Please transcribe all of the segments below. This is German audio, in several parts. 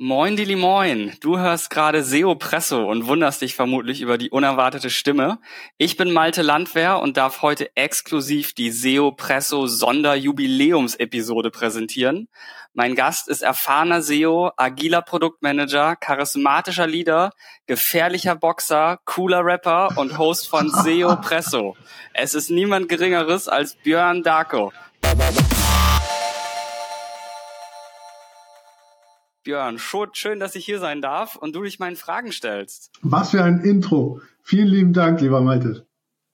Moin, Dili, moin. Du hörst gerade SEO Presso und wunderst dich vermutlich über die unerwartete Stimme. Ich bin Malte Landwehr und darf heute exklusiv die SEO Presso Sonderjubiläumsepisode präsentieren. Mein Gast ist erfahrener SEO, agiler Produktmanager, charismatischer Leader, gefährlicher Boxer, cooler Rapper und Host von SEO Presso. Es ist niemand Geringeres als Björn Darko. Björn, schön, dass ich hier sein darf und du dich meinen Fragen stellst. Was für ein Intro. Vielen lieben Dank, lieber Malte.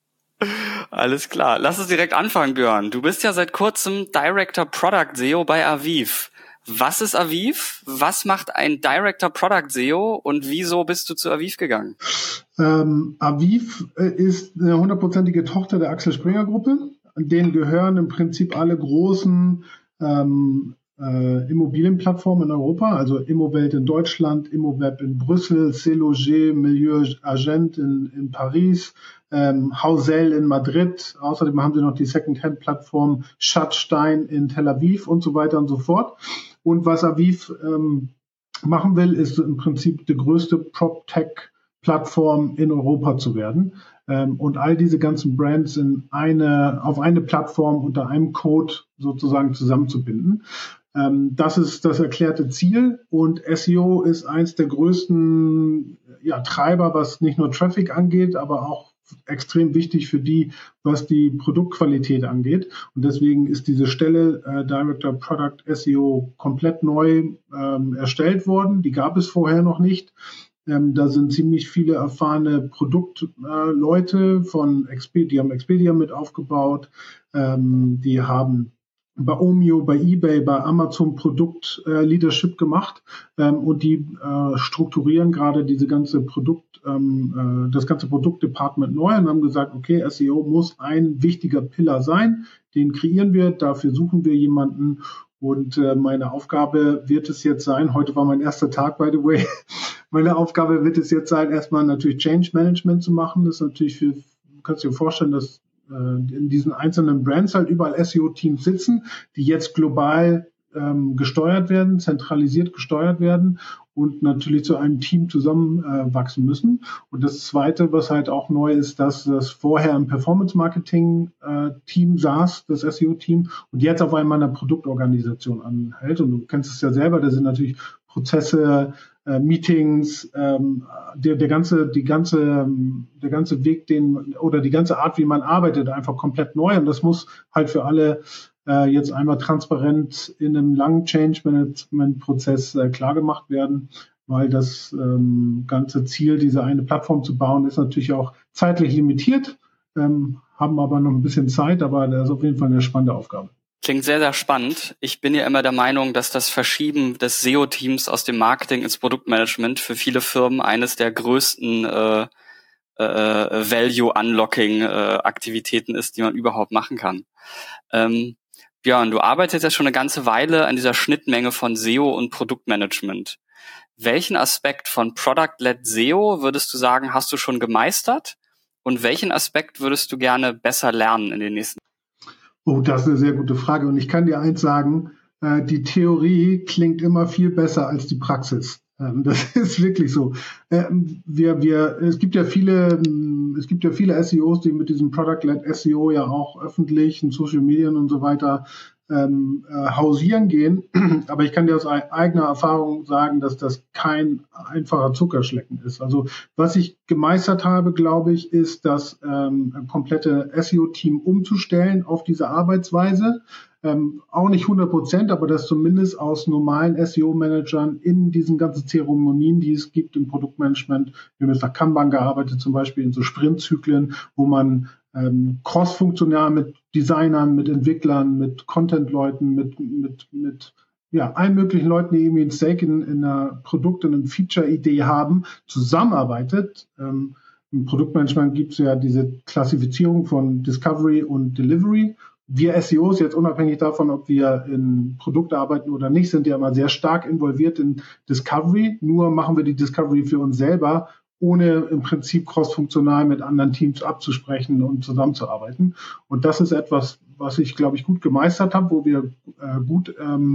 Alles klar. Lass uns direkt anfangen, Björn. Du bist ja seit kurzem Director Product SEO bei Aviv. Was ist Aviv? Was macht ein Director Product SEO und wieso bist du zu Aviv gegangen? Aviv ist eine 100%ige Tochter der Axel Springer Gruppe. Denen gehören im Prinzip alle großen Immobilienplattformen in Europa, also Immowelt in Deutschland, Immoweb in Brüssel, C-Loger, Milieu Agent in Paris, Housel in Madrid. Außerdem haben sie noch die Second-Hand-Plattform Schatzstein in Tel Aviv und so weiter und so fort. Und was Aviv machen will, ist im Prinzip die größte PropTech-Plattform in Europa zu werden. Und all diese ganzen Brands auf eine Plattform unter einem Code sozusagen zusammenzubinden. Das ist das erklärte Ziel und SEO ist eins der größten Treiber, was nicht nur Traffic angeht, aber auch extrem wichtig für die, was die Produktqualität angeht. Und deswegen ist diese Stelle Director Product SEO komplett neu erstellt worden. Die gab es vorher noch nicht. Da sind ziemlich viele erfahrene Produktleute von Expedia, die haben Expedia mit aufgebaut, die haben bei Omio, bei eBay, bei Amazon Produkt-Leadership gemacht und die strukturieren gerade das ganze Produktdepartment neu und haben gesagt, okay, SEO muss ein wichtiger Pillar sein, den kreieren wir, dafür suchen wir jemanden und meine Aufgabe wird es jetzt sein, heute war mein erster Tag, by the way, meine Aufgabe wird es jetzt sein, erstmal natürlich Change Management zu machen, das ist natürlich du kannst dir vorstellen, dass in diesen einzelnen Brands halt überall SEO-Teams sitzen, die jetzt global gesteuert werden, zentralisiert gesteuert werden und natürlich zu einem Team zusammenwachsen müssen. Und das Zweite, was halt auch neu ist, dass das vorher im Performance-Marketing-Team saß, das SEO-Team, und jetzt auf einmal eine Produktorganisation anhält. Und du kennst es ja selber, da sind natürlich Prozesse, Meetings, der ganze Weg, die ganze Art, wie man arbeitet, einfach komplett neu. Und das muss halt für alle jetzt einmal transparent in einem langen Change-Management-Prozess klar gemacht werden, weil das ganze Ziel, diese eine Plattform zu bauen, ist natürlich auch zeitlich limitiert, haben aber noch ein bisschen Zeit, aber das ist auf jeden Fall eine spannende Aufgabe. Klingt sehr, sehr spannend. Ich bin ja immer der Meinung, dass das Verschieben des SEO-Teams aus dem Marketing ins Produktmanagement für viele Firmen eines der größten Value-Unlocking-Aktivitäten ist, die man überhaupt machen kann. Björn, du arbeitest ja schon eine ganze Weile an dieser Schnittmenge von SEO und Produktmanagement. Welchen Aspekt von Product-led SEO würdest du sagen, hast du schon gemeistert? Und welchen Aspekt würdest du gerne besser lernen in den nächsten Jahren? Oh, das ist eine sehr gute Frage. Und ich kann dir eins sagen, die Theorie klingt immer viel besser als die Praxis. Das ist wirklich so. Es gibt ja viele SEOs, die mit diesem Product-led SEO ja auch öffentlich in Social Media und so weiter hausieren gehen. Aber ich kann dir aus eigener Erfahrung sagen, dass das kein einfacher Zuckerschlecken ist. Also was ich gemeistert habe, glaube ich, ist das komplette SEO-Team umzustellen auf diese Arbeitsweise. Auch nicht 100%, aber das zumindest aus normalen SEO-Managern in diesen ganzen Zeremonien, die es gibt im Produktmanagement. Wir haben jetzt nach Kanban gearbeitet, zum Beispiel in so Sprintzyklen, wo man cross-funktional mit Designern, mit Entwicklern, mit Content-Leuten, mit allen möglichen Leuten, die irgendwie ein Stake in einer Produkt- und einer Feature-Idee haben, zusammenarbeitet. Im Produktmanagement gibt es ja diese Klassifizierung von Discovery und Delivery. Wir SEOs, jetzt unabhängig davon, ob wir in Produkte arbeiten oder nicht, sind ja immer sehr stark involviert in Discovery. Nur machen wir die Discovery für uns selber, ohne im Prinzip cross-funktional mit anderen Teams abzusprechen und zusammenzuarbeiten. Und das ist etwas, was ich, glaube ich, gut gemeistert habe, wo wir gut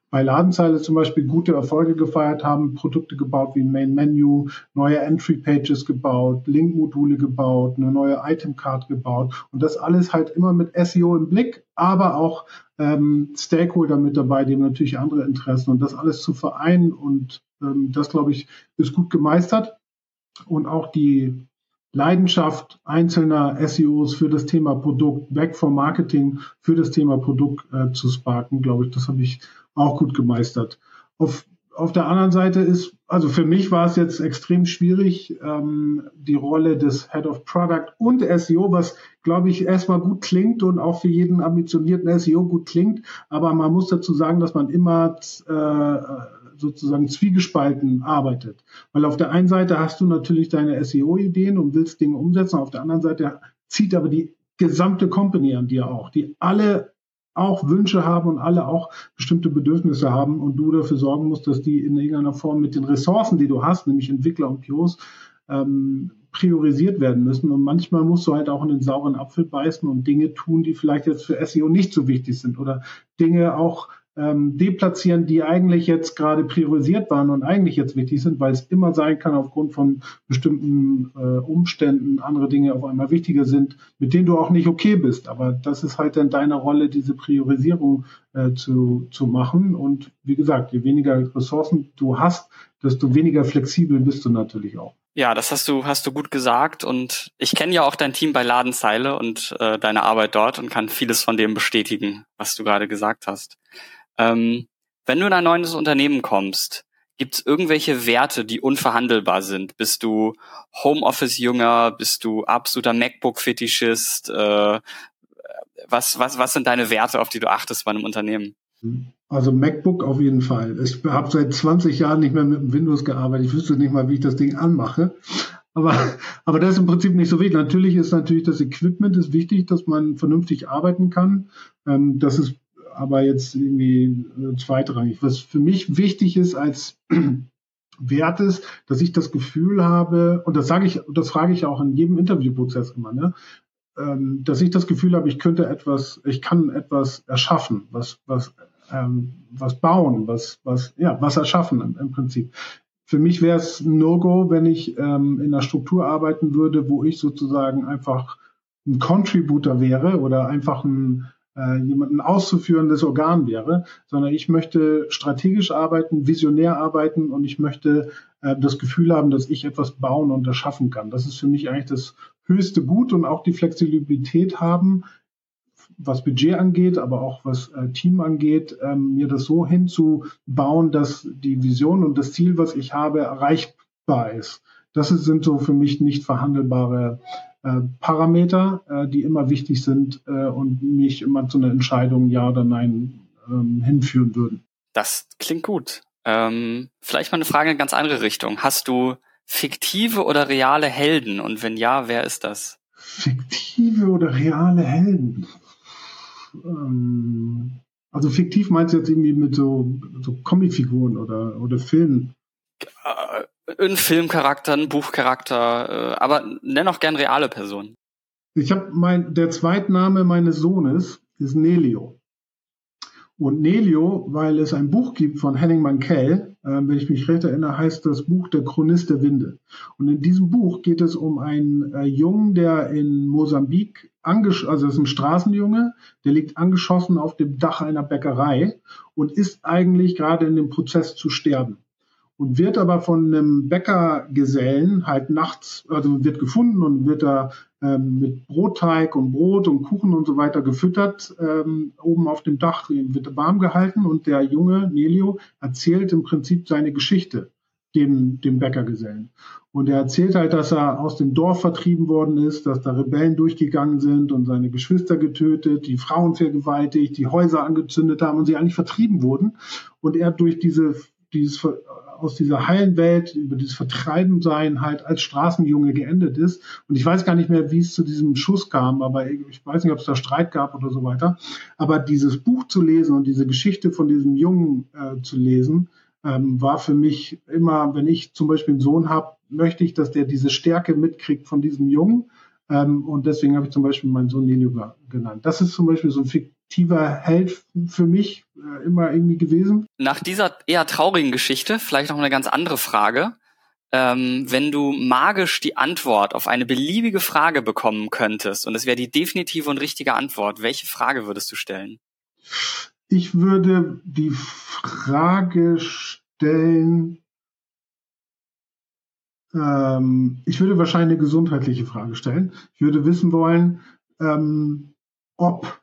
bei Ladenzeile zum Beispiel gute Erfolge gefeiert haben, Produkte gebaut wie ein Main Menu, neue Entry Pages gebaut, Link-Module gebaut, eine neue Item Card gebaut und das alles halt immer mit SEO im Blick, aber auch Stakeholder mit dabei, die haben natürlich andere Interessen und das alles zu vereinen und das, glaube ich, ist gut gemeistert und auch die Leidenschaft einzelner SEOs für das Thema Produkt, weg vom Marketing für das Thema Produkt zu sparken, glaube ich, das habe ich auch gut gemeistert. Auf der anderen Seite ist, also für mich war es jetzt extrem schwierig, die Rolle des Head of Product und SEO, was, glaube ich, erstmal gut klingt und auch für jeden ambitionierten SEO gut klingt. Aber man muss dazu sagen, dass man immer sozusagen zwiegespalten arbeitet. Weil auf der einen Seite hast du natürlich deine SEO-Ideen und willst Dinge umsetzen. Auf der anderen Seite zieht aber die gesamte Company an dir auch, die alle auch Wünsche haben und alle auch bestimmte Bedürfnisse haben und du dafür sorgen musst, dass die in irgendeiner Form mit den Ressourcen, die du hast, nämlich Entwickler und POs, priorisiert werden müssen. Und manchmal musst du halt auch in den sauren Apfel beißen und Dinge tun, die vielleicht jetzt für SEO nicht so wichtig sind oder Dinge auch deplatzieren, die eigentlich jetzt gerade priorisiert waren und eigentlich jetzt wichtig sind, weil es immer sein kann, aufgrund von bestimmten Umständen andere Dinge auf einmal wichtiger sind, mit denen du auch nicht okay bist. Aber das ist halt dann deine Rolle, diese Priorisierung zu machen. Und wie gesagt, je weniger Ressourcen du hast, desto weniger flexibel bist du natürlich auch. Ja, das hast du gut gesagt und ich kenne ja auch dein Team bei Ladenzeile und deine Arbeit dort und kann vieles von dem bestätigen, was du gerade gesagt hast. Wenn du in ein neues Unternehmen kommst, gibt es irgendwelche Werte, die unverhandelbar sind? Bist du Homeoffice-Jünger? Bist du absoluter MacBook-Fetischist? Was sind deine Werte, auf die du achtest bei einem Unternehmen? Also MacBook auf jeden Fall. Ich habe seit 20 Jahren nicht mehr mit dem Windows gearbeitet. Ich wüsste nicht mal, wie ich das Ding anmache. Aber das ist im Prinzip nicht so wichtig. Natürlich ist das Equipment ist wichtig, dass man vernünftig arbeiten kann. Das ist aber jetzt irgendwie zweitrangig. Was für mich wichtig ist als Wert ist, dass ich das Gefühl habe, und das frage ich auch in jedem Interviewprozess immer, ne, dass ich das Gefühl habe, ich kann etwas erschaffen, was bauen, was erschaffen im Prinzip. Für mich wäre es ein No-Go, wenn ich in einer Struktur arbeiten würde, wo ich sozusagen einfach ein Contributor wäre oder einfach jemanden auszuführendes Organ wäre, sondern ich möchte strategisch arbeiten, visionär arbeiten und ich möchte das Gefühl haben, dass ich etwas bauen und erschaffen kann. Das ist für mich eigentlich das höchste Gut und auch die Flexibilität haben, was Budget angeht, aber auch was Team angeht, mir das so hinzubauen, dass die Vision und das Ziel, was ich habe, erreichbar ist. Sind so für mich nicht verhandelbare Parameter, die immer wichtig sind und mich immer zu einer Entscheidung Ja oder Nein hinführen würden. Das klingt gut. Vielleicht mal eine Frage in eine ganz andere Richtung. Hast du fiktive oder reale Helden? Und wenn ja, wer ist das? Fiktive oder reale Helden? Also fiktiv meinst du jetzt irgendwie mit so Comicfiguren oder Filmen? Ein Filmcharakter, ein Buchcharakter, aber nenn auch gern reale Personen. Der Zweitname meines Sohnes ist Nelio. Und Nelio, weil es ein Buch gibt von Henning Mankell, wenn ich mich recht erinnere, heißt das Buch Der Chronist der Winde. Und in diesem Buch geht es um einen Jungen, der in Mosambik, also ist ein Straßenjunge, der liegt angeschossen auf dem Dach einer Bäckerei und ist eigentlich gerade in dem Prozess zu sterben. Und wird aber von einem Bäckergesellen halt nachts, also wird gefunden und wird da mit Brotteig und Brot und Kuchen und so weiter gefüttert, oben auf dem Dach, wird warm gehalten und der Junge, Nelio, erzählt im Prinzip seine Geschichte dem Bäckergesellen. Und er erzählt halt, dass er aus dem Dorf vertrieben worden ist, dass da Rebellen durchgegangen sind und seine Geschwister getötet, die Frauen vergewaltigt, die Häuser angezündet haben und sie eigentlich vertrieben wurden. Und er durch aus dieser heilen Welt, über dieses Vertreibensein halt als Straßenjunge geendet ist. Und ich weiß gar nicht mehr, wie es zu diesem Schuss kam, aber ich weiß nicht, ob es da Streit gab oder so weiter. Aber dieses Buch zu lesen und diese Geschichte von diesem Jungen zu lesen, war für mich immer, wenn ich zum Beispiel einen Sohn habe, möchte ich, dass der diese Stärke mitkriegt von diesem Jungen. Und deswegen habe ich zum Beispiel meinen Sohn Nelio genannt. Das ist zum Beispiel so ein aktiver Held für mich immer irgendwie gewesen. Nach dieser eher traurigen Geschichte vielleicht noch eine ganz andere Frage. Wenn du magisch die Antwort auf eine beliebige Frage bekommen könntest und es wäre die definitive und richtige Antwort, welche Frage würdest du stellen? Ich würde die Frage stellen, ich würde wahrscheinlich eine gesundheitliche Frage stellen. Ich würde wissen wollen, ob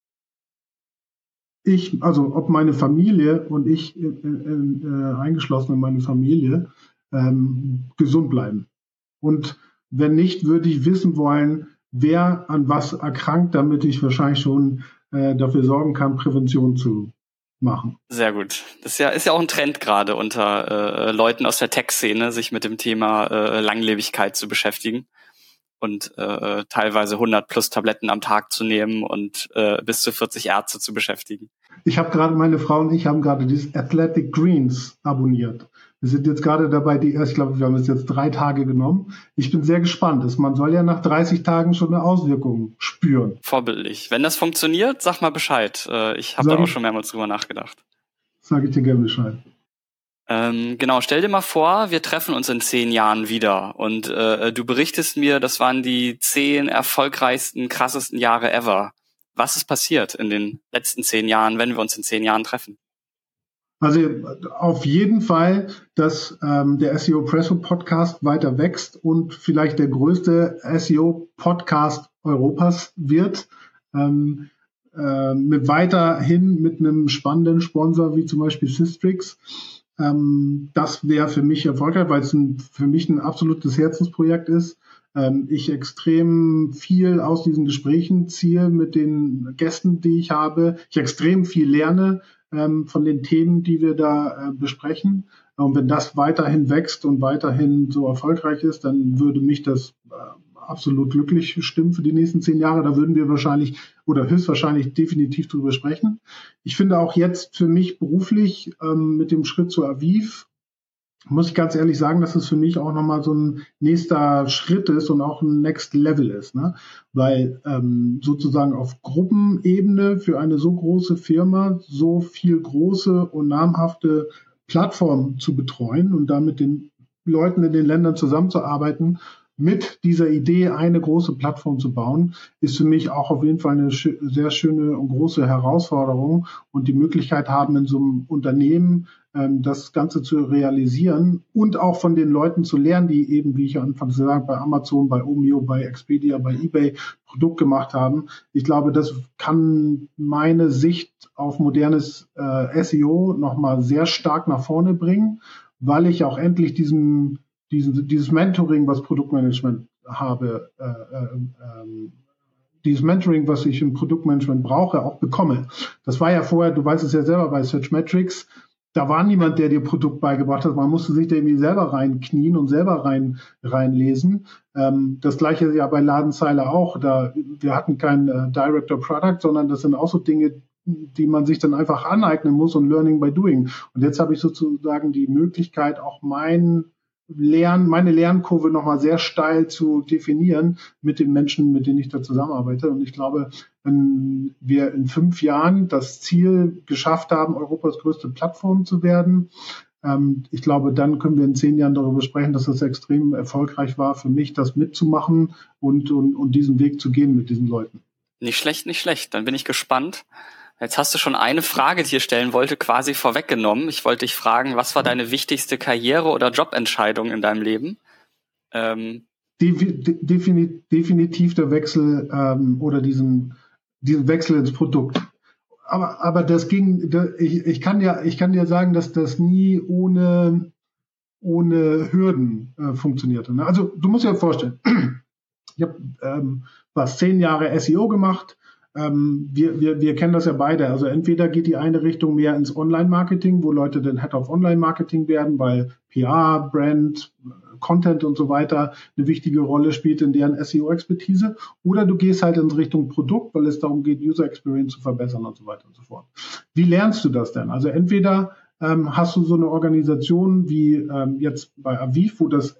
meine Familie und ich eingeschlossen in meine Familie gesund bleiben. Und wenn nicht, würde ich wissen wollen, wer an was erkrankt, damit ich wahrscheinlich schon dafür sorgen kann, Prävention zu machen. Sehr gut. Das ist ja auch ein Trend gerade unter Leuten aus der Tech-Szene, sich mit dem Thema Langlebigkeit zu beschäftigen und teilweise 100 plus Tabletten am Tag zu nehmen und bis zu 40 Ärzte zu beschäftigen. Meine Frau und ich haben gerade dieses Athletic Greens abonniert. Wir sind jetzt gerade dabei, ich glaube, wir haben es jetzt 3 Tage genommen. Ich bin sehr gespannt. Man soll ja nach 30 Tagen schon eine Auswirkung spüren. Vorbildlich. Wenn das funktioniert, sag mal Bescheid. Ich habe da auch schon mehrmals drüber nachgedacht. Sage ich dir gerne Bescheid. Genau, stell dir mal vor, wir treffen uns in 10 Jahren wieder und du berichtest mir, das waren die 10 erfolgreichsten, krassesten Jahre ever. Was ist passiert in den letzten 10 Jahren, wenn wir uns in 10 Jahren treffen? Also auf jeden Fall, dass der SEO Presso Podcast weiter wächst und vielleicht der größte SEO Podcast Europas wird. Weiterhin mit einem spannenden Sponsor wie zum Beispiel Systrix. Das wäre für mich erfolgreich, weil es für mich ein absolutes Herzensprojekt ist. Ich extrem viel aus diesen Gesprächen ziehe mit den Gästen, die ich habe. Ich extrem viel lerne von den Themen, die wir da besprechen. Und wenn das weiterhin wächst und weiterhin so erfolgreich ist, dann würde mich das absolut glücklich stimmen für die nächsten 10 Jahre. Da würden wir wahrscheinlich oder höchstwahrscheinlich definitiv drüber sprechen. Ich finde auch jetzt für mich beruflich mit dem Schritt zu Aviv, muss ich ganz ehrlich sagen, dass es für mich auch nochmal so ein nächster Schritt ist und auch ein Next Level ist, ne? Weil sozusagen auf Gruppenebene für eine so große Firma so viel große und namhafte Plattformen zu betreuen und da mit den Leuten in den Ländern zusammenzuarbeiten, mit dieser Idee eine große Plattform zu bauen, ist für mich auch auf jeden Fall eine sehr schöne und große Herausforderung und die Möglichkeit haben, in so einem Unternehmen das Ganze zu realisieren und auch von den Leuten zu lernen, die eben, wie ich anfangs gesagt, bei Amazon, bei Omio, bei Expedia, bei eBay Produkt gemacht haben. Ich glaube, das kann meine Sicht auf modernes SEO nochmal sehr stark nach vorne bringen, weil ich auch endlich dieses Mentoring, was Produktmanagement habe, dieses Mentoring, was ich im Produktmanagement brauche, auch bekomme. Das war ja vorher, du weißt es ja selber bei Searchmetrics, da war niemand, der dir Produkt beigebracht hat. Man musste sich da irgendwie selber reinknien und selber reinlesen. Das Gleiche ja bei Ladenzeile auch. Wir hatten kein Director Product, sondern das sind auch so Dinge, die man sich dann einfach aneignen muss und Learning by Doing. Und jetzt habe ich sozusagen die Möglichkeit, auch meine Lernkurve nochmal sehr steil zu definieren mit den Menschen, mit denen ich da zusammenarbeite. Und ich glaube, wenn wir in 5 Jahren das Ziel geschafft haben, Europas größte Plattform zu werden, ich glaube, dann können wir in 10 Jahren darüber sprechen, dass es extrem erfolgreich war für mich, das mitzumachen und diesen Weg zu gehen mit diesen Leuten. Nicht schlecht, nicht schlecht. Dann bin ich gespannt. Jetzt hast du schon eine Frage, die ich dir stellen wollte, quasi vorweggenommen. Ich wollte dich fragen, was war deine wichtigste Karriere- oder Jobentscheidung in deinem Leben? Definitiv der Wechsel oder diesen Wechsel ins Produkt. Aber das ich kann dir sagen, dass das nie ohne Hürden funktionierte. Ne? Also du musst dir vorstellen, ich habe 10 Jahre SEO gemacht. Wir kennen das ja beide. Also entweder geht die eine Richtung mehr ins Online-Marketing, wo Leute dann Head of Online-Marketing werden, weil PR, Brand, Content und so weiter eine wichtige Rolle spielt in deren SEO-Expertise. Oder du gehst halt in Richtung Produkt, weil es darum geht, User Experience zu verbessern und so weiter und so fort. Wie lernst du das denn? Also entweder hast du so eine Organisation wie jetzt bei Aviv, wo das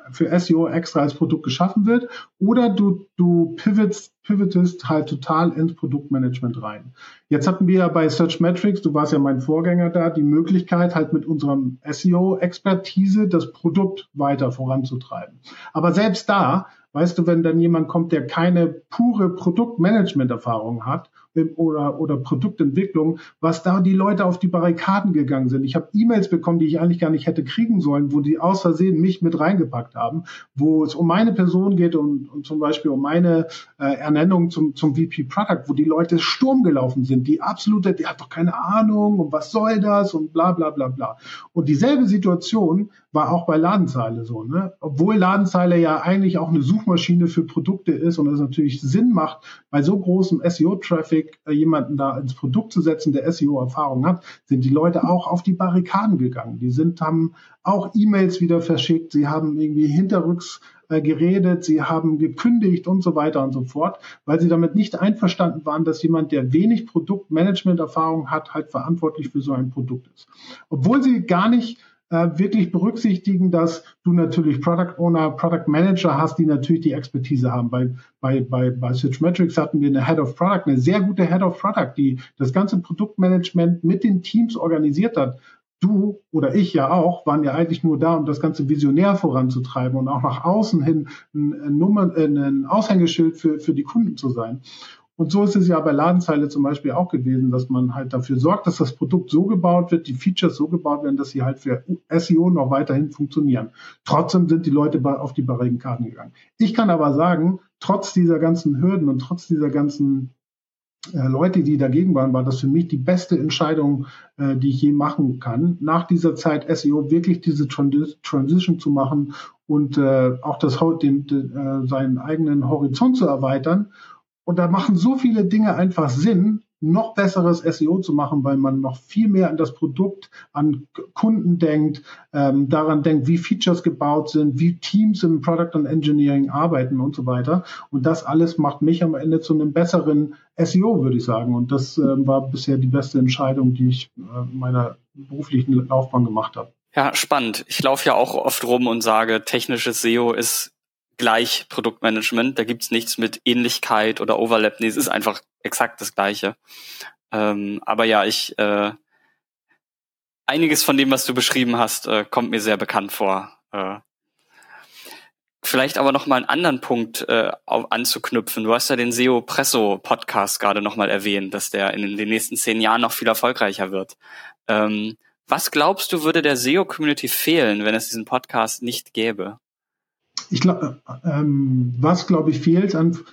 für SEO extra als Produkt geschaffen wird, oder du pivotest halt total ins Produktmanagement rein. Jetzt hatten wir ja bei Searchmetrics, du warst ja mein Vorgänger da, die Möglichkeit halt mit unserem SEO-Expertise das Produkt weiter voranzutreiben. Aber selbst da, weißt du, wenn dann jemand kommt, der keine pure Produktmanagement-Erfahrung hat oder Produktentwicklung, was da die Leute auf die Barrikaden gegangen sind. Ich habe E-Mails bekommen, die ich eigentlich gar nicht hätte kriegen sollen, wo die aus Versehen mich mit reingepackt haben, wo es um meine Person geht und zum Beispiel um meine Ernennung zum VP Product, wo die Leute Sturm gelaufen sind, die hat doch keine Ahnung und was soll das und bla bla bla bla. Und dieselbe Situation war auch bei Ladenzeile so, ne? Obwohl Ladenzeile ja eigentlich auch eine Suchmaschine für Produkte ist und es natürlich Sinn macht, bei so großem SEO-Traffic jemanden da ins Produkt zu setzen, der SEO-Erfahrung hat, sind die Leute auch auf die Barrikaden gegangen. Haben auch E-Mails wieder verschickt, sie haben irgendwie hinterrücks geredet, sie haben gekündigt und so weiter und so fort, weil sie damit nicht einverstanden waren, dass jemand, der wenig Produktmanagement-Erfahrung hat, halt verantwortlich für so ein Produkt ist. Obwohl sie gar nicht wirklich berücksichtigen, dass du natürlich Product Owner, Product Manager hast, die natürlich die Expertise haben. Bei Searchmetrics hatten wir eine Head of Product, eine sehr gute Head of Product, die das ganze Produktmanagement mit den Teams organisiert hat. Du oder ich ja auch, waren ja eigentlich nur da, um das Ganze visionär voranzutreiben und auch nach außen hin ein Aushängeschild für die Kunden zu sein. Und so ist es ja bei Ladenzeile zum Beispiel auch gewesen, dass man halt dafür sorgt, dass das Produkt so gebaut wird, die Features so gebaut werden, dass sie halt für SEO noch weiterhin funktionieren. Trotzdem sind die Leute auf die Barrikaden gegangen. Ich kann aber sagen, trotz dieser ganzen Hürden und trotz dieser ganzen Leute, die dagegen waren, war das für mich die beste Entscheidung, die ich je machen kann, nach dieser Zeit SEO wirklich diese Transition zu machen und auch seinen eigenen Horizont zu erweitern. Und da machen so viele Dinge einfach Sinn, noch besseres SEO zu machen, weil man noch viel mehr an das Produkt, an Kunden denkt, daran denkt, wie Features gebaut sind, wie Teams im Product und Engineering arbeiten und so weiter. Und das alles macht mich am Ende zu einem besseren SEO, würde ich sagen. Und das war bisher die beste Entscheidung, die ich in meiner beruflichen Laufbahn gemacht habe. Ja, spannend. Ich laufe ja auch oft rum und sage, technisches SEO ist gleich Produktmanagement, da gibt's nichts mit Ähnlichkeit oder Overlap, nee, es ist einfach exakt das Gleiche. Aber ja, einiges von dem, was du beschrieben hast, kommt mir sehr bekannt vor. Vielleicht aber noch mal einen anderen Punkt anzuknüpfen. Du hast ja den SEO Presso Podcast gerade noch mal erwähnt, dass der in den nächsten 10 Jahren noch viel erfolgreicher wird. Was glaubst du, würde der SEO-Community fehlen, wenn es diesen Podcast nicht gäbe? Ich glaube, was glaube ich fehlt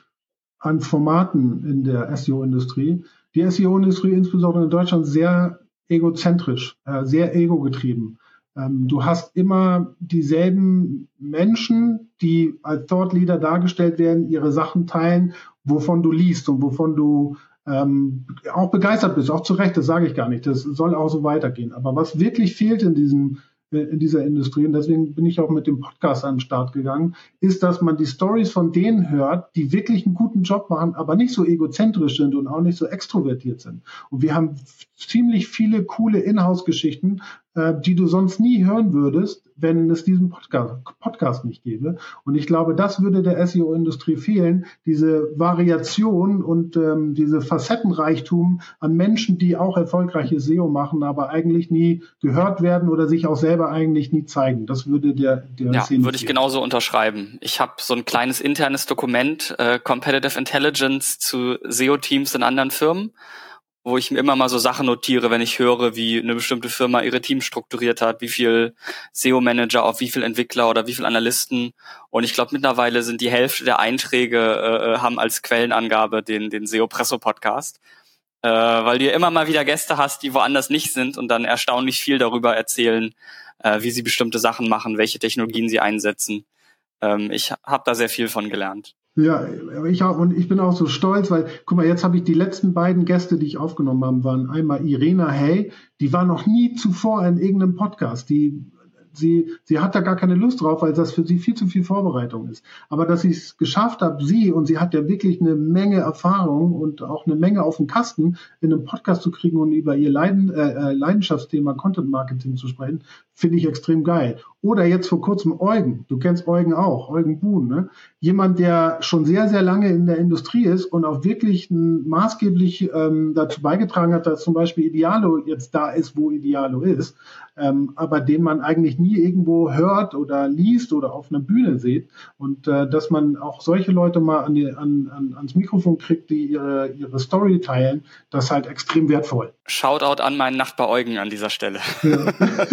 an Formaten in der SEO-Industrie. Die SEO-Industrie insbesondere in Deutschland sehr egozentrisch, sehr ego-getrieben. Du hast immer dieselben Menschen, die als Thought Leader dargestellt werden, ihre Sachen teilen, wovon du liest und wovon du auch begeistert bist. Auch zu Recht, das sage ich gar nicht. Das soll auch so weitergehen. Aber was wirklich fehlt in dieser Industrie, und deswegen bin ich auch mit dem Podcast an den Start gegangen, ist, dass man die Stories von denen hört, die wirklich einen guten Job machen, aber nicht so egozentrisch sind und auch nicht so extrovertiert sind. Und wir haben ziemlich viele coole Inhouse-Geschichten, die du sonst nie hören würdest, wenn es diesen Podcast nicht gäbe. Und ich glaube, das würde der SEO-Industrie fehlen, diese Variation und diese Facettenreichtum an Menschen, die auch erfolgreiche SEO machen, aber eigentlich nie gehört werden oder sich auch selber eigentlich nie zeigen. Das würde der Szene würde ich genauso unterschreiben. Ich habe so ein kleines internes Dokument, Competitive Intelligence zu SEO-Teams in anderen Firmen, wo ich mir immer mal so Sachen notiere, wenn ich höre, wie eine bestimmte Firma ihre Teams strukturiert hat, wie viel SEO-Manager auf wie viel Entwickler oder wie viel Analysten. Und ich glaube, mittlerweile sind die Hälfte der Einträge haben als Quellenangabe den SEO Presso Podcast, weil du immer mal wieder Gäste hast, die woanders nicht sind und dann erstaunlich viel darüber erzählen, wie sie bestimmte Sachen machen, welche Technologien sie einsetzen. Ich habe da sehr viel von gelernt. Ja, ich auch, und ich bin auch so stolz, weil, guck mal, jetzt habe ich die letzten beiden Gäste, die ich aufgenommen habe, waren einmal Irena Hey, die war noch nie zuvor in irgendeinem Podcast, sie hat da gar keine Lust drauf, weil das für sie viel zu viel Vorbereitung ist. Aber dass ich es geschafft habe, und sie hat ja wirklich eine Menge Erfahrung und auch eine Menge auf dem Kasten, in einem Podcast zu kriegen und über ihr Leidenschaftsthema Content Marketing zu sprechen, finde ich extrem geil. Oder jetzt vor kurzem Eugen. Du kennst Eugen auch, Eugen Buhn, ne? Jemand, der schon sehr, sehr lange in der Industrie ist und auch wirklich maßgeblich dazu beigetragen hat, dass zum Beispiel Idealo jetzt da ist, wo Idealo ist, aber den man eigentlich nie irgendwo hört oder liest oder auf einer Bühne sieht. Und dass man auch solche Leute mal ans Mikrofon kriegt, die ihre Story teilen, das ist halt extrem wertvoll. Shoutout an meinen Nachbar Eugen an dieser Stelle. Ja.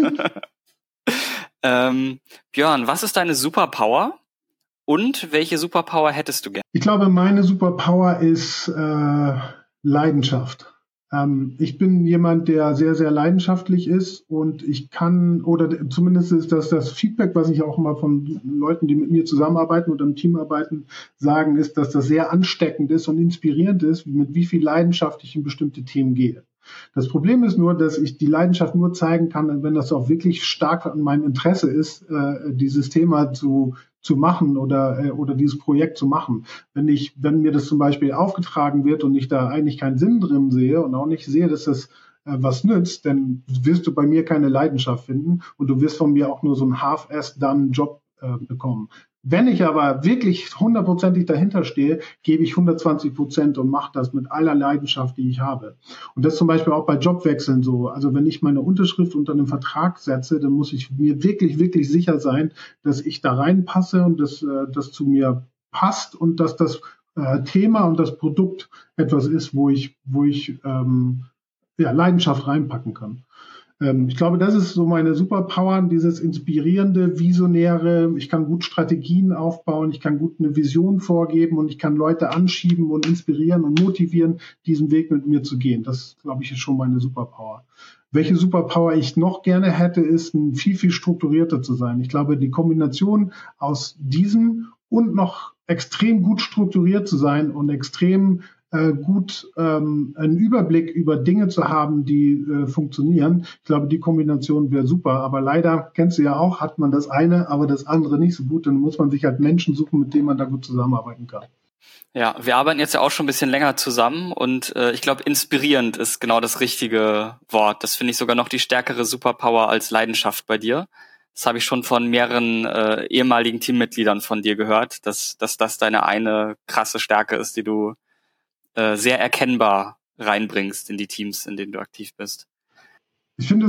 Björn, was ist deine Superpower und welche Superpower hättest du gerne? Ich glaube, meine Superpower ist Leidenschaft. Ich bin jemand, der sehr, sehr leidenschaftlich ist und ich kann, oder zumindest ist das Feedback, was ich auch immer von Leuten, die mit mir zusammenarbeiten oder im Team arbeiten, sagen, ist, dass das sehr ansteckend ist und inspirierend ist, mit wie viel Leidenschaft ich in bestimmte Themen gehe. Das Problem ist nur, dass ich die Leidenschaft nur zeigen kann, wenn das auch wirklich stark an meinem Interesse ist, dieses Thema zu machen oder dieses Projekt zu machen. Wenn mir das zum Beispiel aufgetragen wird und ich da eigentlich keinen Sinn drin sehe und auch nicht sehe, dass das was nützt, dann wirst du bei mir keine Leidenschaft finden und du wirst von mir auch nur so einen half-ass-done-Job bekommen. Wenn ich aber wirklich hundertprozentig dahinter stehe, gebe ich 120% und mache das mit aller Leidenschaft, die ich habe. Und das ist zum Beispiel auch bei Jobwechseln so. Also wenn ich meine Unterschrift unter einem Vertrag setze, dann muss ich mir wirklich, wirklich sicher sein, dass ich da reinpasse und dass das zu mir passt und dass das Thema und das Produkt etwas ist, wo ich Leidenschaft reinpacken kann. Ich glaube, das ist so meine Superpower, dieses inspirierende, visionäre. Ich kann gut Strategien aufbauen, ich kann gut eine Vision vorgeben und ich kann Leute anschieben und inspirieren und motivieren, diesen Weg mit mir zu gehen. Das, glaube ich, ist schon meine Superpower. Welche Superpower ich noch gerne hätte, ist, viel, viel strukturierter zu sein. Ich glaube, die Kombination aus diesem und noch extrem gut strukturiert zu sein und extrem gut einen Überblick über Dinge zu haben, die funktionieren. Ich glaube, die Kombination wäre super. Aber leider, kennst du ja auch, hat man das eine, aber das andere nicht so gut. Dann muss man sich halt Menschen suchen, mit denen man da gut zusammenarbeiten kann. Ja, wir arbeiten jetzt ja auch schon ein bisschen länger zusammen und ich glaube, inspirierend ist genau das richtige Wort. Das finde ich sogar noch die stärkere Superpower als Leidenschaft bei dir. Das habe ich schon von mehreren ehemaligen Teammitgliedern von dir gehört, dass das deine eine krasse Stärke ist, die du sehr erkennbar reinbringst in die Teams, in denen du aktiv bist. Ich finde,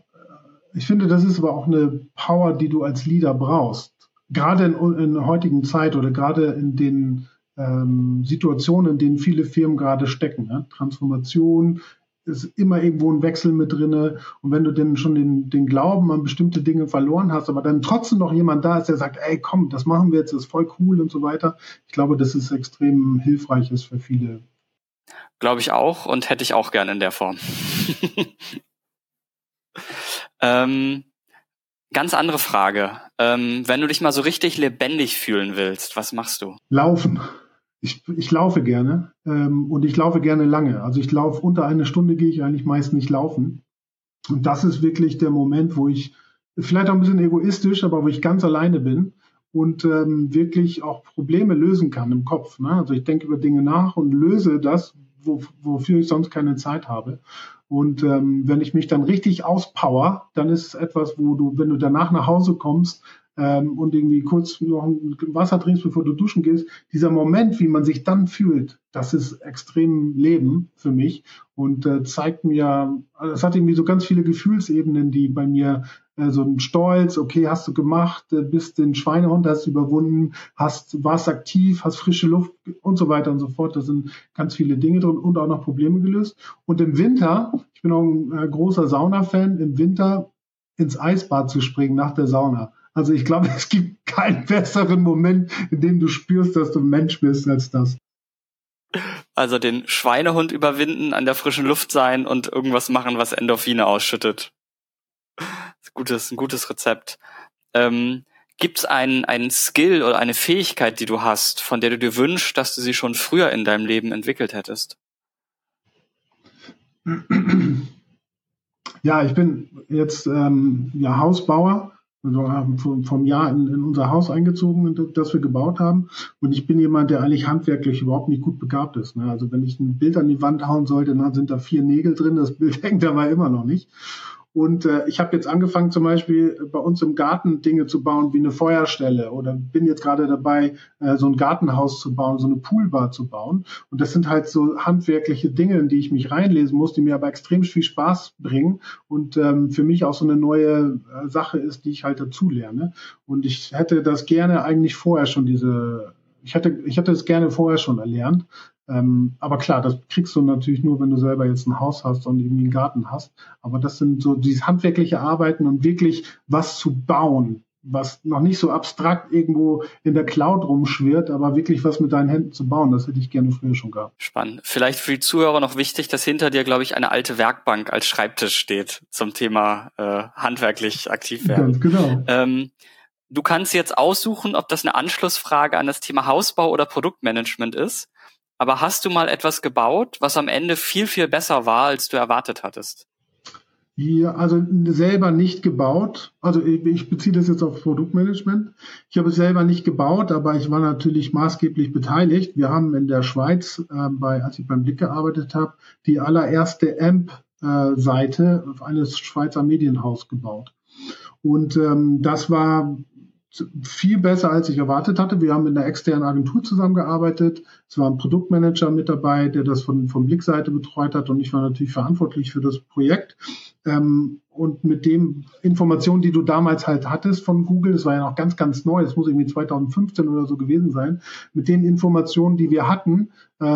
das ist aber auch eine Power, die du als Leader brauchst. Gerade in der heutigen Zeit oder gerade in den Situationen, in denen viele Firmen gerade stecken. Ne? Transformation ist immer irgendwo ein Wechsel mit drinne. Und wenn du denn schon den Glauben an bestimmte Dinge verloren hast, aber dann trotzdem noch jemand da ist, der sagt, ey, komm, das machen wir jetzt, das ist voll cool und so weiter. Ich glaube, das ist extrem hilfreich ist für viele. Glaube ich auch und hätte ich auch gerne in der Form. Ganz andere Frage. Wenn du dich mal so richtig lebendig fühlen willst, was machst du? Laufen. Ich laufe gerne und ich laufe gerne lange. Also ich laufe unter eine Stunde, gehe ich eigentlich meist nicht laufen. Und das ist wirklich der Moment, wo ich, vielleicht auch ein bisschen egoistisch, aber wo ich ganz alleine bin und wirklich auch Probleme lösen kann im Kopf. Ne? Also ich denke über Dinge nach und löse das, wofür ich sonst keine Zeit habe. Und wenn ich mich dann richtig auspower, dann ist es etwas, wo du, wenn du danach nach Hause kommst und irgendwie kurz noch ein Wasser trinkst, bevor du duschen gehst, dieser Moment, wie man sich dann fühlt, das ist extrem Leben für mich und zeigt mir, es hat irgendwie so ganz viele Gefühlsebenen, die bei mir so ein Stolz, okay, hast du gemacht, bist den Schweinehund, hast überwunden, warst aktiv, hast frische Luft und so weiter und so fort. Da sind ganz viele Dinge drin und auch noch Probleme gelöst. Und im Winter, ich bin auch ein großer Sauna-Fan, im Winter ins Eisbad zu springen nach der Sauna. Also ich glaube, es gibt keinen besseren Moment, in dem du spürst, dass du ein Mensch bist, als das. Also den Schweinehund überwinden, an der frischen Luft sein und irgendwas machen, was Endorphine ausschüttet. Ein gutes Rezept. Gibt's einen Skill oder eine Fähigkeit, die du hast, von der du dir wünschst, dass du sie schon früher in deinem Leben entwickelt hättest? Ja, ich bin jetzt Hausbauer. Wir haben vom Jahr in unser Haus eingezogen, das wir gebaut haben. Und ich bin jemand, der eigentlich handwerklich überhaupt nicht gut begabt ist. Ne? Also wenn ich ein Bild an die Wand hauen sollte, dann sind da 4 Nägel drin. Das Bild hängt dabei immer noch nicht. Und ich habe jetzt angefangen, zum Beispiel bei uns im Garten Dinge zu bauen, wie eine Feuerstelle, oder bin jetzt gerade dabei, so ein Gartenhaus zu bauen, so eine Poolbar zu bauen. Und das sind halt so handwerkliche Dinge, in die ich mich reinlesen muss, die mir aber extrem viel Spaß bringen und für mich auch so eine neue Sache ist, die ich halt dazu lerne. Und ich hätte das gerne eigentlich vorher schon ich hätte es gerne vorher schon erlernt. Aber klar, das kriegst du natürlich nur, wenn du selber jetzt ein Haus hast und irgendwie einen Garten hast. Aber das sind so dieses handwerkliche Arbeiten und wirklich was zu bauen, was noch nicht so abstrakt irgendwo in der Cloud rumschwirrt, aber wirklich was mit deinen Händen zu bauen, das hätte ich gerne früher schon gehabt. Spannend. Vielleicht für die Zuhörer noch wichtig, dass hinter dir, glaube ich, eine alte Werkbank als Schreibtisch steht zum Thema handwerklich aktiv werden. Ganz genau. Du kannst jetzt aussuchen, ob das eine Anschlussfrage an das Thema Hausbau oder Produktmanagement ist. Aber hast du mal etwas gebaut, was am Ende viel, viel besser war, als du erwartet hattest? Ja, also selber nicht gebaut. Also ich beziehe das jetzt auf Produktmanagement. Ich habe es selber nicht gebaut, aber ich war natürlich maßgeblich beteiligt. Wir haben in der Schweiz, als ich beim Blick gearbeitet habe, die allererste AMP-Seite eines Schweizer Medienhaus gebaut. Und das war viel besser, als ich erwartet hatte. Wir haben mit einer externen Agentur zusammengearbeitet. Es war ein Produktmanager mit dabei, der das von Blickseite betreut hat, und ich war natürlich verantwortlich für das Projekt. Und mit den Informationen, die du damals halt hattest von Google, das war ja noch ganz, ganz neu, das muss irgendwie 2015 oder so gewesen sein, mit den Informationen, die wir hatten,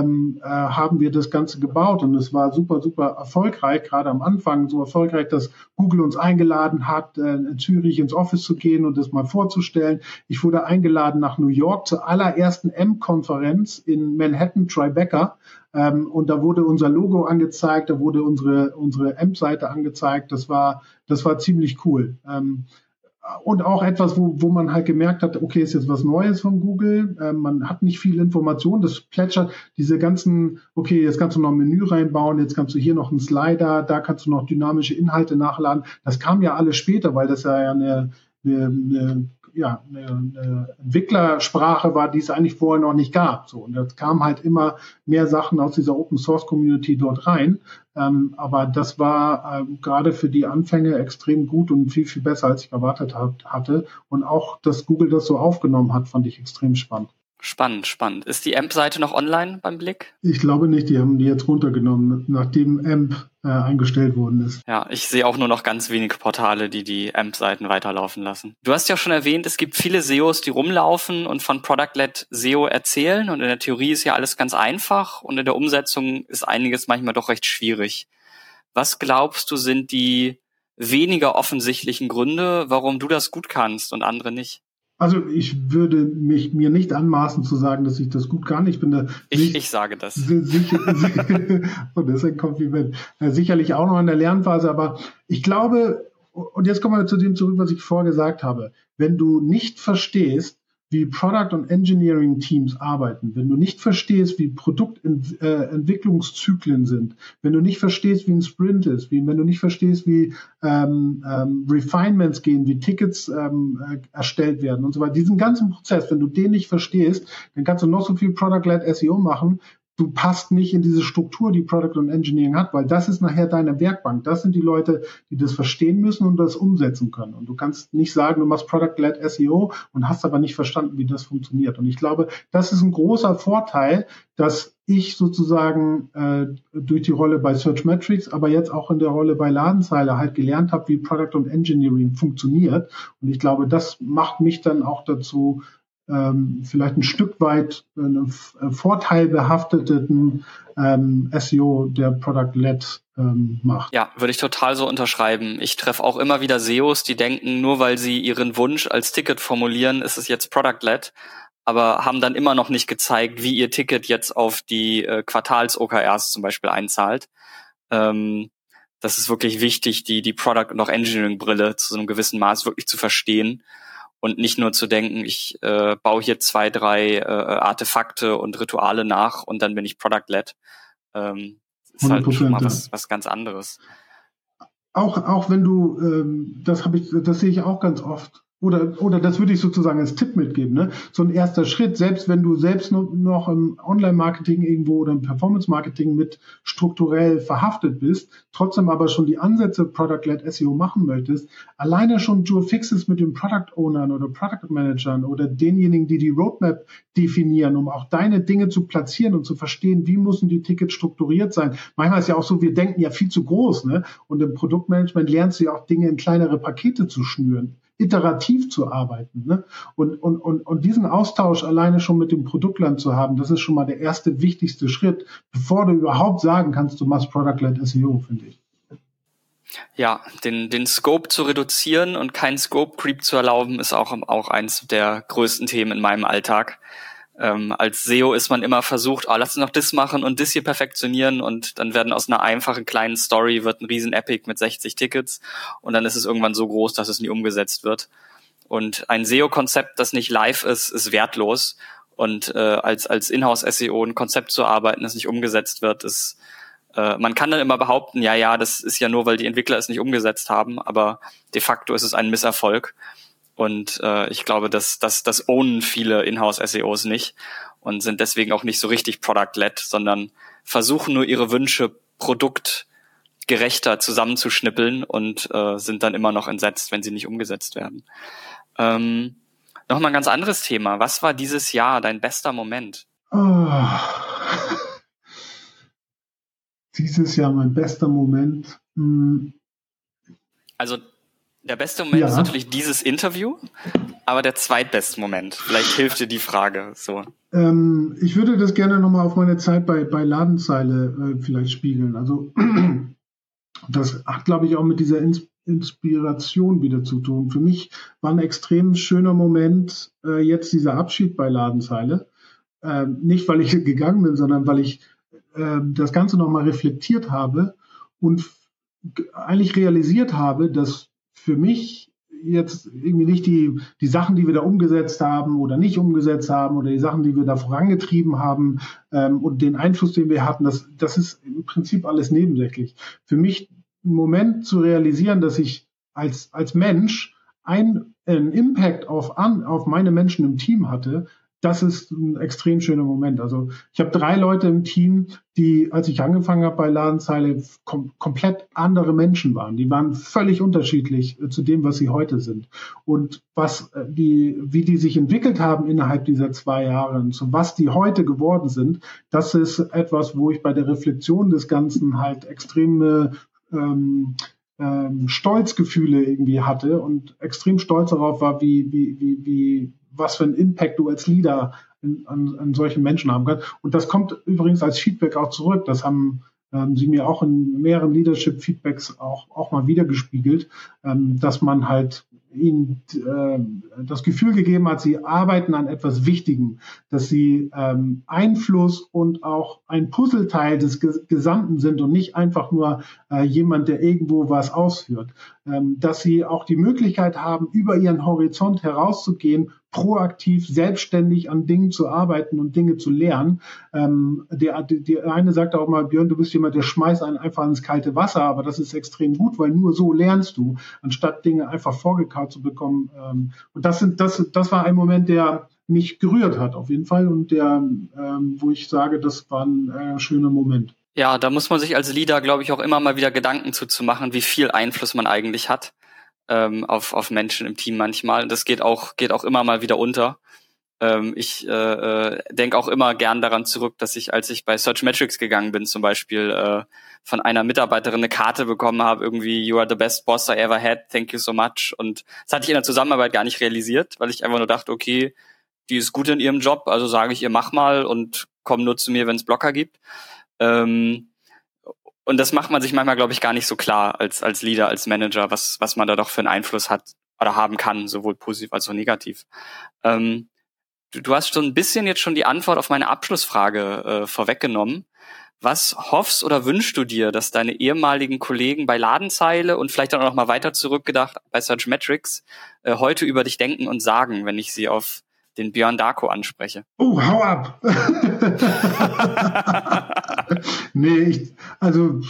haben wir das Ganze gebaut, und es war super, super erfolgreich, gerade am Anfang so erfolgreich, dass Google uns eingeladen hat, in Zürich ins Office zu gehen und das mal vorzustellen. Ich wurde eingeladen nach New York zur allerersten M-Konferenz in Manhattan, Tribeca. Und da wurde unser Logo angezeigt, da wurde unsere AMP-Seite angezeigt. Das war ziemlich cool. Und auch etwas, wo man halt gemerkt hat, okay, ist jetzt was Neues von Google. Man hat nicht viel Information. Das plätschert diese ganzen, okay, jetzt kannst du noch ein Menü reinbauen, jetzt kannst du hier noch einen Slider, da kannst du noch dynamische Inhalte nachladen. Das kam ja alles später, weil das ja eine Entwicklersprache war, die es eigentlich vorher noch nicht gab. So, und da kamen halt immer mehr Sachen aus dieser Open Source Community dort rein. Aber das war gerade für die Anfänge extrem gut und viel, viel besser, als ich erwartet hatte. Und auch, dass Google das so aufgenommen hat, fand ich extrem spannend. Spannend. Ist die AMP-Seite noch online beim Blick? Ich glaube nicht, die haben die jetzt runtergenommen, nachdem AMP eingestellt worden ist. Ja, ich sehe auch nur noch ganz wenige Portale, die AMP-Seiten weiterlaufen lassen. Du hast ja schon erwähnt, es gibt viele SEOs, die rumlaufen und von Product-led SEO erzählen, und in der Theorie ist ja alles ganz einfach und in der Umsetzung ist einiges manchmal doch recht schwierig. Was glaubst du, sind die weniger offensichtlichen Gründe, warum du das gut kannst und andere nicht? Also ich würde mir nicht anmaßen zu sagen, dass ich das gut kann. Ich bin da ich sage das. Sicher, und das ist ein Kompliment. Sicherlich auch noch in der Lernphase, aber ich glaube, und jetzt kommen wir zu dem zurück, was ich vorher gesagt habe. Wenn du nicht verstehst, wie Product- und Engineering-Teams arbeiten, wenn du nicht verstehst, wie Produktentwicklungszyklen sind, wenn du nicht verstehst, wie ein Sprint ist, wenn du nicht verstehst, wie Refinements gehen, wie Tickets erstellt werden und so weiter, diesen ganzen Prozess, wenn du den nicht verstehst, dann kannst du noch so viel Product-led SEO machen. Du passt nicht in diese Struktur, die Product und Engineering hat, weil das ist nachher deine Werkbank. Das sind die Leute, die das verstehen müssen und das umsetzen können. Und du kannst nicht sagen, du machst Product-led SEO und hast aber nicht verstanden, wie das funktioniert. Und ich glaube, das ist ein großer Vorteil, dass ich sozusagen durch die Rolle bei Searchmetrics, aber jetzt auch in der Rolle bei Ladenzeile halt gelernt habe, wie Product und Engineering funktioniert. Und ich glaube, das macht mich dann auch dazu, vielleicht ein Stück weit einen vorteilbehafteten SEO, der Product-led macht. Ja, würde ich total so unterschreiben. Ich treffe auch immer wieder SEOs, die denken, nur weil sie ihren Wunsch als Ticket formulieren, ist es jetzt Product-led, aber haben dann immer noch nicht gezeigt, wie ihr Ticket jetzt auf die Quartals-OKRs zum Beispiel einzahlt. Das ist wirklich wichtig, die Product- und auch Engineering-Brille zu so einem gewissen Maß wirklich zu verstehen. Und nicht nur zu denken, ich baue hier 2, 3 Artefakte und Rituale nach und dann bin ich Product-led. Ist halt schon mal was ganz anderes. Auch wenn du, das sehe ich auch ganz oft, Oder das würde ich sozusagen als Tipp mitgeben, ne? So ein erster Schritt, selbst wenn du selbst noch im Online-Marketing irgendwo oder im Performance-Marketing mit strukturell verhaftet bist, trotzdem aber schon die Ansätze Product-led SEO machen möchtest, alleine schon Dual Fixes mit den Product-Ownern oder Product-Managern oder denjenigen, die die Roadmap definieren, um auch deine Dinge zu platzieren und zu verstehen, wie müssen die Tickets strukturiert sein. Manchmal ist ja auch so, wir denken ja viel zu groß, ne? Und im Produktmanagement lernst du ja auch Dinge in kleinere Pakete zu schnüren, iterativ zu arbeiten, ne? Und diesen Austausch alleine schon mit dem Produktland zu haben, das ist schon mal der erste wichtigste Schritt, bevor du überhaupt sagen kannst, du machst Product-led SEO, finde ich. Ja, den Scope zu reduzieren und keinen Scope-Creep zu erlauben, ist auch eins der größten Themen in meinem Alltag. Als SEO ist man immer versucht, lass uns noch das machen und das hier perfektionieren, und dann werden aus einer einfachen kleinen Story wird ein riesen Epic mit 60 Tickets, und dann ist es irgendwann so groß, dass es nie umgesetzt wird. Und ein SEO-Konzept, das nicht live ist wertlos, und als Inhouse-SEO ein Konzept zu arbeiten, das nicht umgesetzt wird, ist man kann dann immer behaupten, ja, das ist ja nur, weil die Entwickler es nicht umgesetzt haben, aber de facto ist es ein Misserfolg. Und ich glaube, das ownen viele Inhouse-SEOs nicht und sind deswegen auch nicht so richtig product-led, sondern versuchen nur ihre Wünsche produktgerechter zusammenzuschnippeln und sind dann immer noch entsetzt, wenn sie nicht umgesetzt werden. Nochmal ein ganz anderes Thema. Was war dieses Jahr dein bester Moment? Dieses Jahr mein bester Moment. Also der beste Moment ist natürlich dieses Interview, aber der zweitbeste Moment. Vielleicht hilft dir die Frage so. Ich würde das gerne nochmal auf meine Zeit bei Ladenzeile vielleicht spiegeln. Also das hat, glaube ich, auch mit dieser Inspiration wieder zu tun. Für mich war ein extrem schöner Moment jetzt dieser Abschied bei Ladenzeile. Nicht, weil ich gegangen bin, sondern weil ich das Ganze nochmal reflektiert habe und eigentlich realisiert habe, dass für mich jetzt irgendwie nicht die Sachen, die wir da umgesetzt haben oder nicht umgesetzt haben, oder die Sachen, die wir da vorangetrieben haben und den Einfluss, den wir hatten, das ist im Prinzip alles nebensächlich. Für mich einen Moment zu realisieren, dass ich als Mensch einen Impact auf meine Menschen im Team hatte, das ist ein extrem schöner Moment. Also ich habe 3 Leute im Team, die, als ich angefangen habe bei Ladenzeile, komplett andere Menschen waren. Die waren völlig unterschiedlich zu dem, was sie heute sind. Und wie die sich entwickelt haben innerhalb dieser 2 Jahre und zu was die heute geworden sind, das ist etwas, wo ich bei der Reflexion des Ganzen halt extreme Stolzgefühle irgendwie hatte und extrem stolz darauf war, was für einen Impact du als Leader an solchen Menschen haben kannst. Und das kommt übrigens als Feedback auch zurück. Das haben sie mir auch in mehreren Leadership-Feedbacks auch mal wiedergespiegelt, dass man halt ihnen das Gefühl gegeben hat, sie arbeiten an etwas Wichtigem, dass sie Einfluss und auch ein Puzzleteil des Gesamten sind und nicht einfach nur jemand, der irgendwo was ausführt. Dass sie auch die Möglichkeit haben, über ihren Horizont herauszugehen, proaktiv, selbstständig an Dingen zu arbeiten und Dinge zu lernen. Der eine sagt auch mal, Björn, du bist jemand, der schmeißt einen einfach ins kalte Wasser, aber das ist extrem gut, weil nur so lernst du, anstatt Dinge einfach vorgekaut zu bekommen. Und das war ein Moment, der mich gerührt hat, auf jeden Fall, und wo ich sage, das war ein schöner Moment. Ja, da muss man sich als Leader, glaube ich, auch immer mal wieder Gedanken zu machen, wie viel Einfluss man eigentlich hat auf Menschen im Team manchmal. Und das geht auch immer mal wieder unter. Ich denke auch immer gern daran zurück, dass als ich bei Searchmetrics gegangen bin, zum Beispiel von einer Mitarbeiterin eine Karte bekommen habe, irgendwie "You are the best boss I ever had, thank you so much." Und das hatte ich in der Zusammenarbeit gar nicht realisiert, weil ich einfach nur dachte, okay, die ist gut in ihrem Job, also sage ich ihr, mach mal und komm nur zu mir, wenn es Blocker gibt. Und das macht man sich manchmal, glaube ich, gar nicht so klar als Leader, als Manager, was man da doch für einen Einfluss hat oder haben kann, sowohl positiv als auch negativ. Du hast schon ein bisschen jetzt schon die Antwort auf meine Abschlussfrage vorweggenommen. Was hoffst oder wünschst du dir, dass deine ehemaligen Kollegen bei Ladenzeile und vielleicht auch noch mal weiter zurückgedacht bei Searchmetrics heute über dich denken und sagen, wenn ich sie auf den Björn Darko anspreche? Oh, hau ab! Nee, also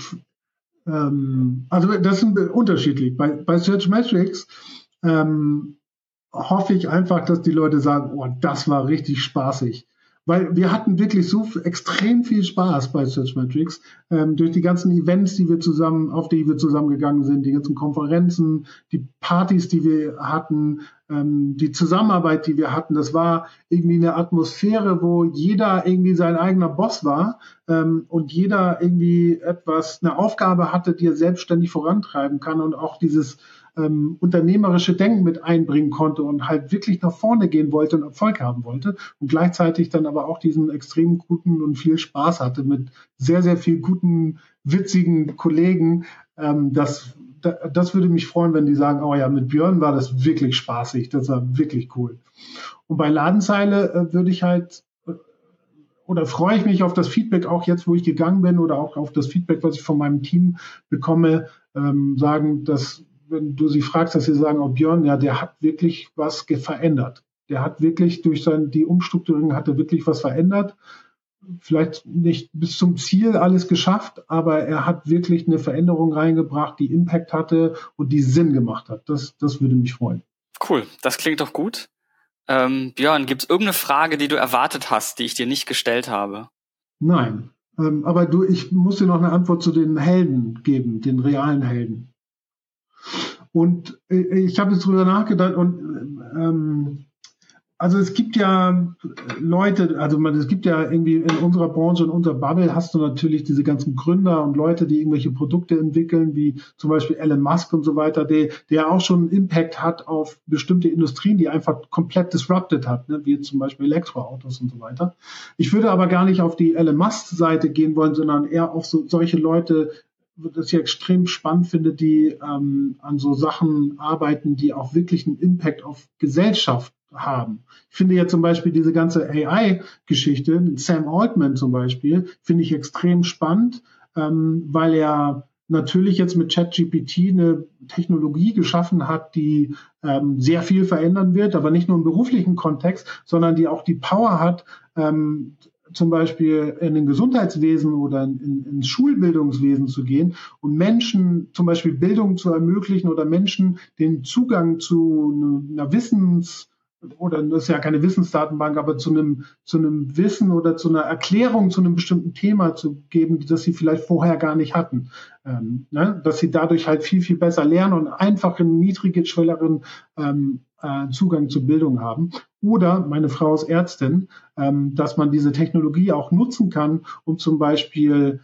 das ist unterschiedlich. Bei Searchmetrics hoffe ich einfach, dass die Leute sagen, oh, das war richtig spaßig. Weil wir hatten wirklich so extrem viel Spaß bei Searchmetrics, durch die ganzen Events, auf die wir zusammengegangen sind, die ganzen Konferenzen, die Partys, die wir hatten, die Zusammenarbeit, die wir hatten. Das war irgendwie eine Atmosphäre, wo jeder irgendwie sein eigener Boss war, und jeder irgendwie eine Aufgabe hatte, die er selbstständig vorantreiben kann, und auch dieses unternehmerische Denken mit einbringen konnte und halt wirklich nach vorne gehen wollte und Erfolg haben wollte und gleichzeitig dann aber auch diesen extrem guten und viel Spaß hatte mit sehr, sehr viel guten, witzigen Kollegen. Das würde mich freuen, wenn die sagen, oh ja, mit Björn war das wirklich spaßig, das war wirklich cool. Und bei Ladenzeile würde ich halt oder freue ich mich auf das Feedback, auch jetzt, wo ich gegangen bin, oder auch auf das Feedback, was ich von meinem Team bekomme, sagen, dass, wenn du sie fragst, dass sie sagen, oh Björn, ja, der hat wirklich was verändert. Der hat wirklich die Umstrukturierung hat er wirklich was verändert. Vielleicht nicht bis zum Ziel alles geschafft, aber er hat wirklich eine Veränderung reingebracht, die Impact hatte und die Sinn gemacht hat. Das würde mich freuen. Cool, das klingt doch gut. Björn, gibt es irgendeine Frage, die du erwartet hast, die ich dir nicht gestellt habe? Nein, aber ich muss dir noch eine Antwort zu den Helden geben, den realen Helden. Und ich habe jetzt drüber nachgedacht und also es gibt ja Leute, es gibt ja irgendwie in unserer Branche, in unserer Bubble hast du natürlich diese ganzen Gründer und Leute, die irgendwelche Produkte entwickeln, wie zum Beispiel Elon Musk und so weiter, der auch schon einen Impact hat auf bestimmte Industrien, die einfach komplett disrupted hat, ne, wie jetzt zum Beispiel Elektroautos und so weiter. Ich würde aber gar nicht auf die Elon Musk-Seite gehen wollen, sondern eher auf solche Leute, das ich extrem spannend finde, die an so Sachen arbeiten, die auch wirklich einen Impact auf Gesellschaft haben. Ich finde ja zum Beispiel diese ganze AI-Geschichte, Sam Altman zum Beispiel, finde ich extrem spannend, weil er natürlich jetzt mit ChatGPT eine Technologie geschaffen hat, die sehr viel verändern wird, aber nicht nur im beruflichen Kontext, sondern die auch die Power hat, zum Beispiel in den Gesundheitswesen oder ins Schulbildungswesen zu gehen und Menschen zum Beispiel Bildung zu ermöglichen oder Menschen den Zugang zu einer oder das ist ja keine Wissensdatenbank, aber zu einem Wissen oder zu einer Erklärung zu einem bestimmten Thema zu geben, das sie vielleicht vorher gar nicht hatten. Dass sie dadurch halt viel, viel besser lernen und einfachen, niedrigschwelleren Zugang zu Bildung haben. Oder, meine Frau ist Ärztin, dass man diese Technologie auch nutzen kann, um zum Beispiel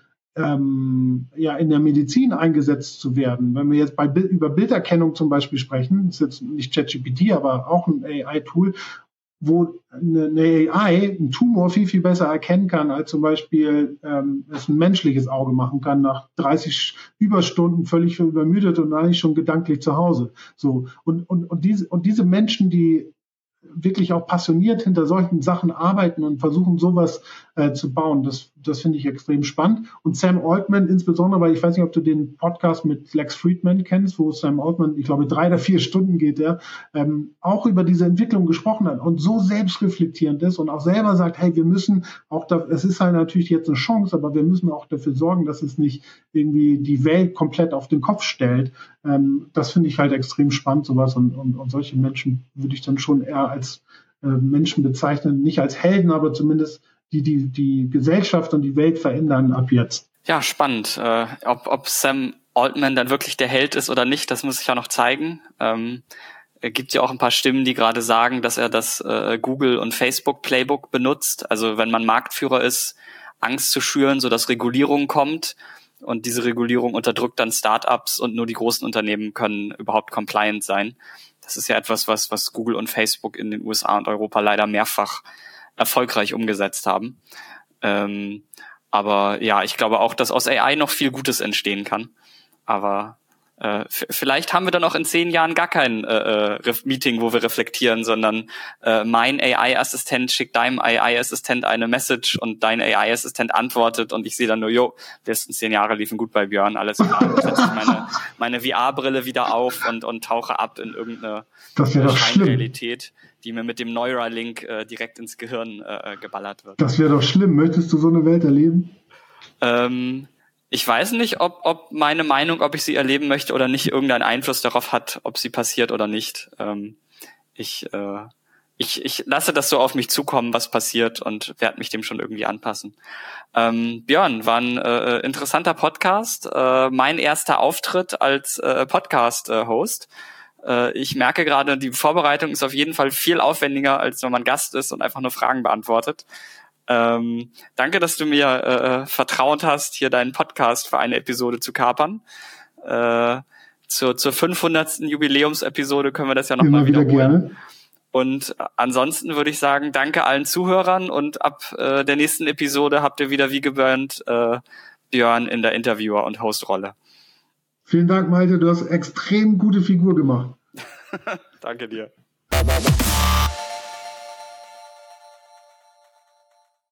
in der Medizin eingesetzt zu werden. Wenn wir jetzt über Bilderkennung zum Beispiel sprechen, das ist jetzt nicht ChatGPT, aber auch ein AI-Tool, wo eine AI einen Tumor viel, viel besser erkennen kann, als zum Beispiel es ein menschliches Auge machen kann, nach 30 Überstunden völlig übermüdet und eigentlich schon gedanklich zu Hause. So. Und diese Menschen, die wirklich auch passioniert hinter solchen Sachen arbeiten und versuchen, sowas zu bauen. Das finde ich extrem spannend. Und Sam Altman insbesondere, weil ich weiß nicht, ob du den Podcast mit Lex Fridman kennst, wo Sam Altman, ich glaube, 3 oder 4 Stunden geht er, auch über diese Entwicklung gesprochen hat und so selbstreflektierend ist und auch selber sagt, hey, wir müssen auch, es ist halt natürlich jetzt eine Chance, aber wir müssen auch dafür sorgen, dass es nicht irgendwie die Welt komplett auf den Kopf stellt. Das finde ich halt extrem spannend, sowas. Und solche Menschen würde ich dann schon eher als Menschen bezeichnen, nicht als Helden, aber zumindest die Gesellschaft und die Welt verändern ab jetzt. Ja, spannend. Ob Sam Altman dann wirklich der Held ist oder nicht, das muss ich ja noch zeigen. Gibt ja auch ein paar Stimmen, die gerade sagen, dass er das Google und Facebook Playbook benutzt. Also wenn man Marktführer ist, Angst zu schüren, sodass Regulierung kommt. Und diese Regulierung unterdrückt dann Startups und nur die großen Unternehmen können überhaupt compliant sein. Das ist ja etwas, was Google und Facebook in den USA und Europa leider mehrfach erfolgreich umgesetzt haben. Aber ja, ich glaube auch, dass aus AI noch viel Gutes entstehen kann. Aber vielleicht haben wir dann auch in 10 Jahren gar kein Meeting, wo wir reflektieren, sondern mein AI-Assistent schickt deinem AI-Assistent eine Message und dein AI-Assistent antwortet und ich sehe dann nur, die letzten 10 Jahre liefen gut bei Björn, alles klar. Ich setze meine VR-Brille wieder auf und tauche ab in irgendeine Scheinrealität, die mir mit dem Neuralink direkt ins Gehirn geballert wird. Das wäre doch schlimm. Möchtest du so eine Welt erleben? Ich weiß nicht, ob meine Meinung, ob ich sie erleben möchte oder nicht, irgendeinen Einfluss darauf hat, ob sie passiert oder nicht. Ich lasse das so auf mich zukommen, was passiert, und werde mich dem schon irgendwie anpassen. Björn, war ein interessanter Podcast. Mein erster Auftritt als Podcast-Host. Ich merke gerade, die Vorbereitung ist auf jeden Fall viel aufwendiger, als wenn man Gast ist und einfach nur Fragen beantwortet. Danke, dass du mir vertraut hast, hier deinen Podcast für eine Episode zu kapern. Zur 500. Jubiläumsepisode können wir das ja nochmal wiederholen. Gerne. Und ansonsten würde ich sagen, danke allen Zuhörern, und ab der nächsten Episode habt ihr wieder wie gewöhnt Björn in der Interviewer- und Host-Rolle. Vielen Dank, Malte, du hast extrem gute Figur gemacht. Danke dir.